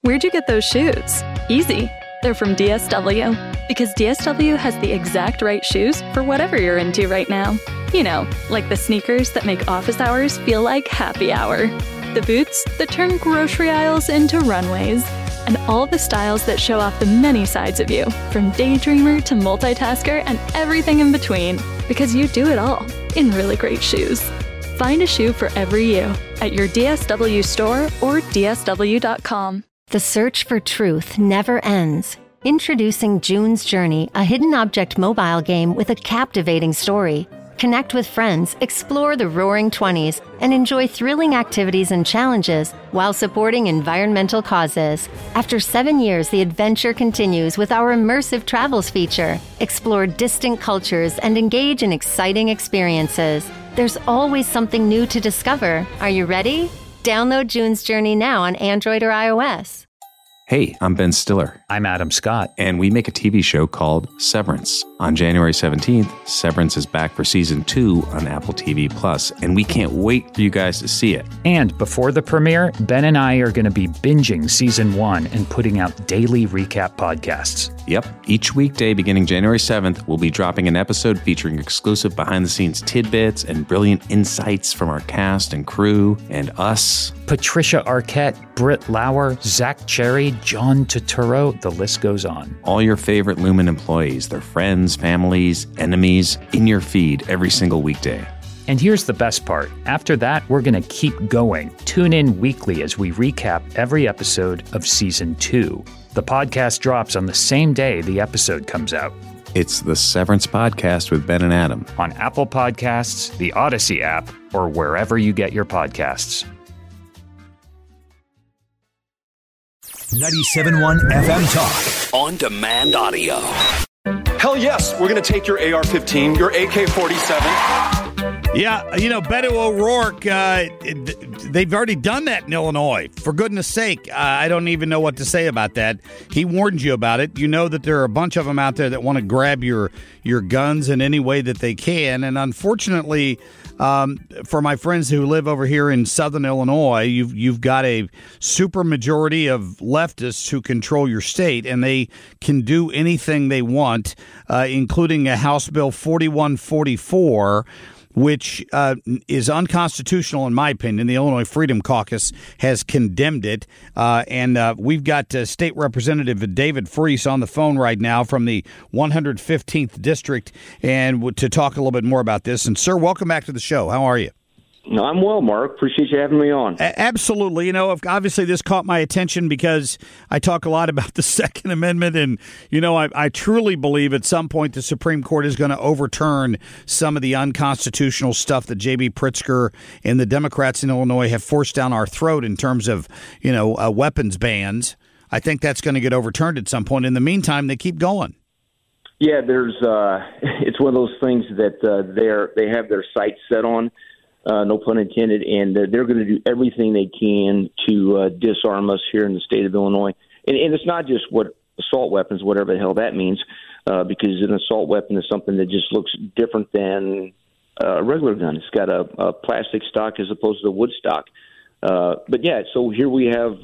Where'd you get those shoes? Easy. They're from DSW. Because DSW has the exact right shoes for whatever you're into right now. You know, like the sneakers that make office hours feel like happy hour. The boots that turn grocery aisles into runways. And all the styles that show off the many sides of you, from daydreamer to multitasker and everything in between. Because you do it all in really great shoes. Find a shoe for every you at your DSW store or DSW.com. The search for truth never ends. Introducing June's Journey, a hidden object mobile game with a captivating story. Connect with friends, explore the Roaring 20s, and enjoy thrilling activities and challenges while supporting environmental causes. After 7 years, the adventure continues with our immersive travels feature. Explore distant cultures and engage in exciting experiences. There's always something new to discover. Are you ready? Download June's Journey now on Android or iOS. Hey, I'm Ben Stiller. I'm Adam Scott. And we make a TV show called Severance. On January 17th, Severance is back for Season 2 on Apple TV+, and we can't wait for you guys to see it. And before the premiere, Ben and I are going to be binging Season 1 and putting out daily recap podcasts. Yep. Each weekday beginning January 7th, we'll be dropping an episode featuring exclusive behind-the-scenes tidbits and brilliant insights from our cast and crew and us. Patricia Arquette, Britt Lauer, Zach Cherry, John Turturro, the list goes on. All your favorite Lumen employees, their friends, families, enemies, in your feed every single weekday. And here's the best part. After that, we're going to keep going. Tune in weekly as we recap every episode of Season 2. The podcast drops on the same day the episode comes out. It's the Severance Podcast with Ben and Adam. On Apple Podcasts, the Odyssey app, or wherever you get your podcasts. 97.1 FM Talk. On demand audio. Hell yes, we're going to take your AR-15, your AK-47. Yeah, Beto O'Rourke, they've already done that in Illinois. For goodness sake, I don't even know what to say about that. He warned you about it. You know that there are a bunch of them out there that want to grab your guns in any way that they can. And unfortunately, for my friends who live over here in southern Illinois, you've got a super majority of leftists who control your state, and they can do anything they want, including a House Bill 4144, which is unconstitutional in my opinion. The Illinois Freedom Caucus has condemned it. And we've got State Representative David Freese on the phone right now from the 115th District and to talk a little bit more about this. And, sir, welcome back to the show. How are you? No, I'm well, Mark. Appreciate you having me on. Absolutely. Obviously this caught my attention because I talk a lot about the Second Amendment, and, I truly believe at some point the Supreme Court is going to overturn some of the unconstitutional stuff that J.B. Pritzker and the Democrats in Illinois have forced down our throat in terms of, weapons bans. I think that's going to get overturned at some point. In the meantime, they keep going. Yeah, it's one of those things that they have their sights set on. No pun intended, and they're going to do everything they can to disarm us here in the state of Illinois. And it's not just assault weapons, whatever the hell that means, because an assault weapon is something that just looks different than a regular gun. It's got a plastic stock as opposed to a wood stock. But yeah, so here we have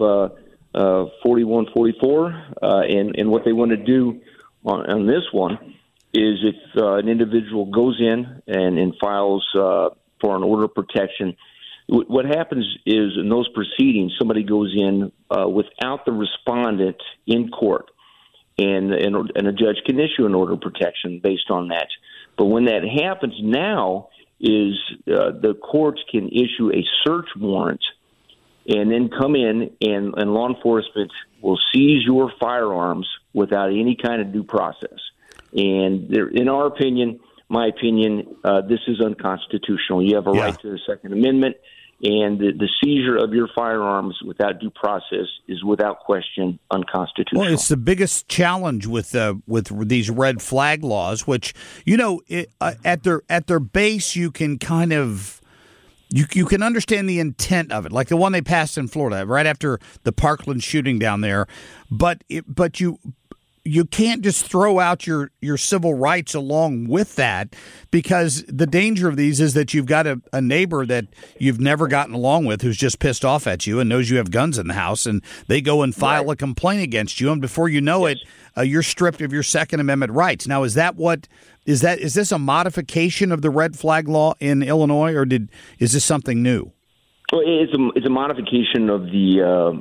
4144, and what they want to do on this one is if an individual goes in and files for an order of protection, what happens is in those proceedings, somebody goes in without the respondent in court, and a judge can issue an order of protection based on that. But when that happens now is the courts can issue a search warrant and then come in and law enforcement will seize your firearms without any kind of due process. And in our opinion, my opinion, this is unconstitutional. You have a right to the Second Amendment, and the seizure of your firearms without due process is without question unconstitutional. Well, it's the biggest challenge with these red flag laws, which at their base you can kind of you can understand the intent of it, like the one they passed in Florida right after the Parkland shooting down there, but you you can't just throw out your civil rights along with that, because the danger of these is that you've got a neighbor that you've never gotten along with who's just pissed off at you and knows you have guns in the house, and they go and file a complaint against you, and before you know it, you're stripped of your Second Amendment rights. Now, is this a modification of the red flag law in Illinois, or is this something new? Well, it's a modification of the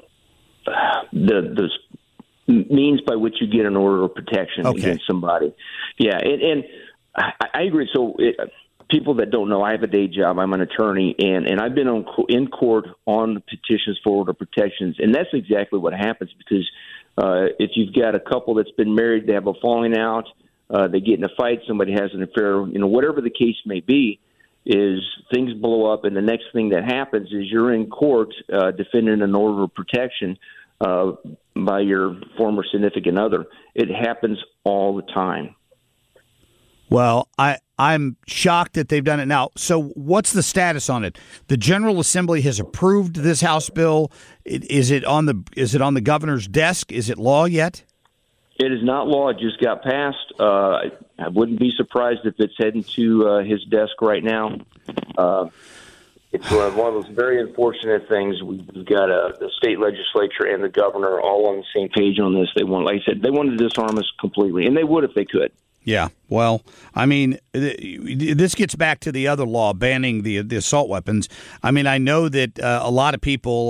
means by which you get an order of protection against somebody. Yeah, and I agree. So people that don't know, I have a day job. I'm an attorney, and I've been in court on petitions for order protections, and that's exactly what happens, because if you've got a couple that's been married, they have a falling out, they get in a fight, somebody has an affair, whatever the case may be, is things blow up, and the next thing that happens is you're in court defending an order of protection by your former significant other. It happens all the time. Well, I'm shocked that they've done it now. So what's the status on it? The General Assembly has approved this House bill. Is it on the governor's desk? Is it law yet? It is not law. It just got passed. I wouldn't be surprised if it's heading to his desk right now. It's one of those very unfortunate things. We've got the state legislature and the governor all on the same page on this. Like I said, they want to disarm us completely, and they would if they could. Yeah, well, I mean, this gets back to the other law banning the assault weapons. I mean, I know that a lot of people,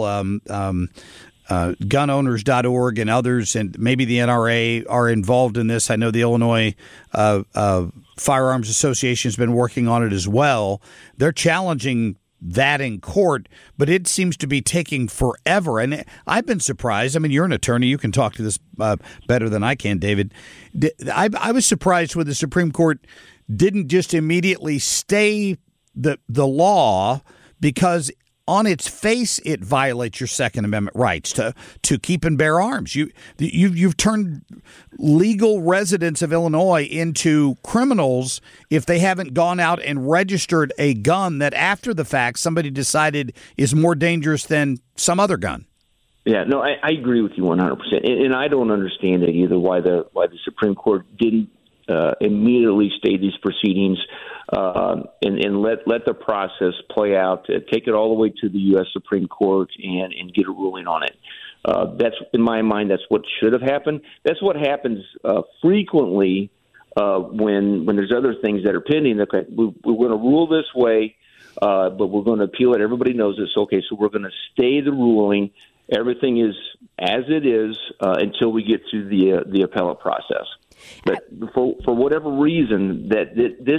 gunowners.org and others, and maybe the NRA are involved in this. I know the Illinois Firearms Association has been working on it as well. They're challenging that in court, but it seems to be taking forever. And I've been surprised. I mean, you're an attorney. You can talk to this better than I can, David. I was surprised when the Supreme Court didn't just immediately stay the law, because on its face, it violates your Second Amendment rights to keep and bear arms. You've turned legal residents of Illinois into criminals if they haven't gone out and registered a gun that after the fact somebody decided is more dangerous than some other gun. Yeah, no, I agree with you 100%, and I don't understand it either. Why the Supreme Court didn't immediately stay these proceedings and let the process play out, take it all the way to the U.S. Supreme Court and get a ruling on it. That's, in my mind, that's what should have happened. That's what happens frequently when there's other things that are pending. Okay, we're going to rule this way, but we're going to appeal it. Everybody knows this. Okay, so we're going to stay the ruling. Everything is as it is until we get through the appellate process. But for whatever reason, that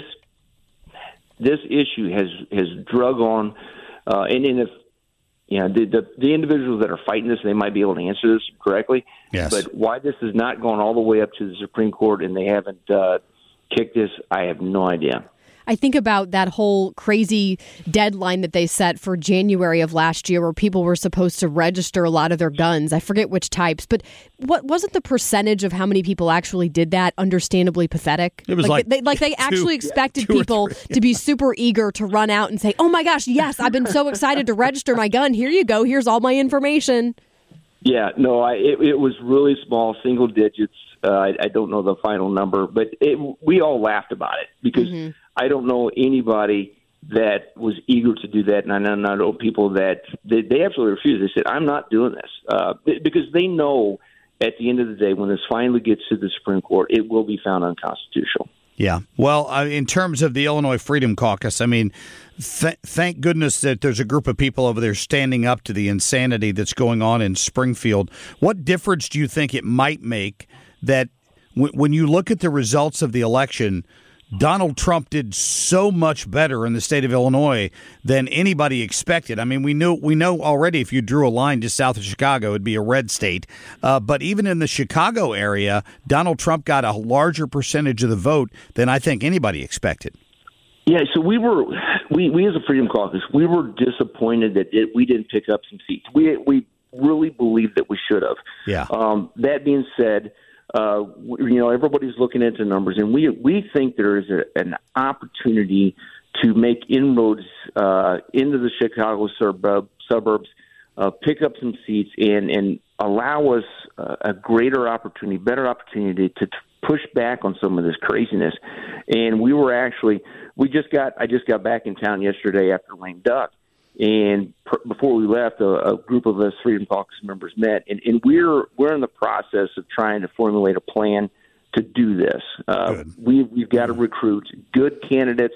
this issue has drug on, and if the individuals that are fighting this, they might be able to answer this correctly. Yes. But why this has not gone all the way up to the Supreme Court and they haven't kicked this, I have no idea. I think about that whole crazy deadline that they set for January of last year where people were supposed to register a lot of their guns. I forget which types, but what wasn't the percentage of how many people actually did that understandably pathetic? It was they actually expected people to be super eager to run out and say, "Oh my gosh, yes, I've been so excited to register my gun. Here you go. Here's all my information." Yeah, no, it was really small, single digits. I don't know the final number, but we all laughed about it because I don't know anybody that was eager to do that, and I know people that they absolutely refused. They said, "I'm not doing this," because they know at the end of the day, when this finally gets to the Supreme Court, it will be found unconstitutional. Yeah. Well, in terms of the Illinois Freedom Caucus, I mean, thank goodness that there's a group of people over there standing up to the insanity that's going on in Springfield. What difference do you think it might make that when you look at the results of the election, Donald Trump did so much better in the state of Illinois than anybody expected? I mean, we know already if you drew a line just south of Chicago, it'd be a red state. But even in the Chicago area, Donald Trump got a larger percentage of the vote than I think anybody expected. Yeah, so we as a Freedom Caucus, we were disappointed that we didn't pick up some seats. We really believed that we should have. Yeah. That being said, everybody's looking into numbers, and we think there is an opportunity to make inroads into the Chicago suburbs, pick up some seats, and allow us a greater opportunity, better opportunity to push back on some of this craziness. And I just got back in town yesterday after lame duck. And before we left, a group of us Freedom Caucus members met, and we're in the process of trying to formulate a plan to do this. We've got to recruit good candidates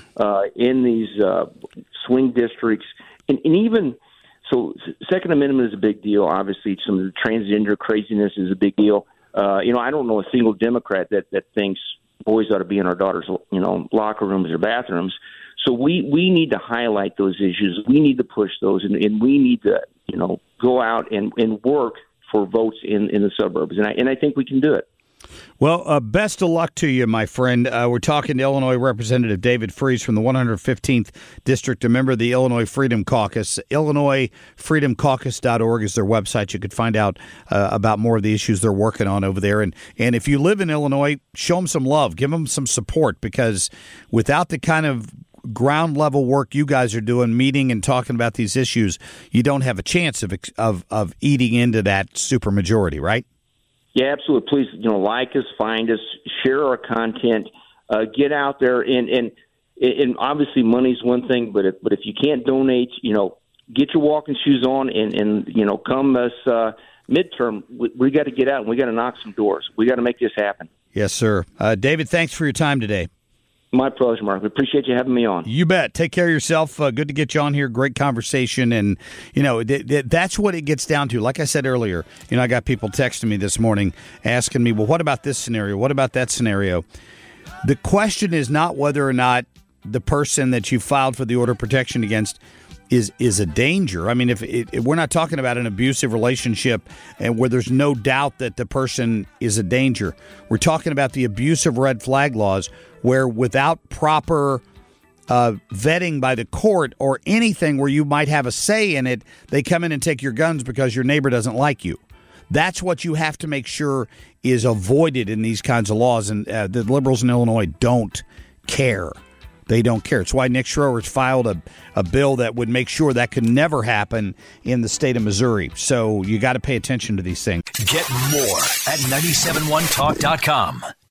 in these swing districts, and even so. Second Amendment is a big deal. Obviously, some of the transgender craziness is a big deal. I don't know a single Democrat that thinks boys ought to be in our daughters' locker rooms or bathrooms. So we need to highlight those issues. We need to push those, and we need to go out and work for votes in the suburbs. And I think we can do it. Well, best of luck to you, my friend. We're talking to Illinois Representative David Freese from the 115th District, a member of the Illinois Freedom Caucus. IllinoisFreedomCaucus.org is their website. You could find out about more of the issues they're working on over there. And if you live in Illinois, show them some love. Give them some support, because without the kind of ground level work you guys are doing, meeting and talking about these issues, you don't have a chance of eating into that supermajority, right? Yeah, absolutely. Please, like us, find us, share our content, get out there, and obviously money's one thing, but if you can't donate, get your walking shoes on, and come this midterm, we got to get out and we got to knock some doors. We got to make this happen. Yes, sir. David, thanks for your time today. My pleasure, Mark. We appreciate you having me on. You bet. Take care of yourself. Good to get you on here. Great conversation. And, that's what it gets down to. Like I said earlier, I got people texting me this morning asking me, well, what about this scenario? What about that scenario? The question is not whether or not the person that you filed for the order of protection against is a danger. I mean, if we're not talking about an abusive relationship and where there's no doubt that the person is a danger. We're talking about the abusive red flag laws, where without proper vetting by the court or anything where you might have a say in it, they come in and take your guns because your neighbor doesn't like you. That's what you have to make sure is avoided in these kinds of laws. And the liberals in Illinois don't care. They don't care. It's why Nick Schroers filed a bill that would make sure that could never happen in the state of Missouri. So you got to pay attention to these things. Get more at 971talk.com.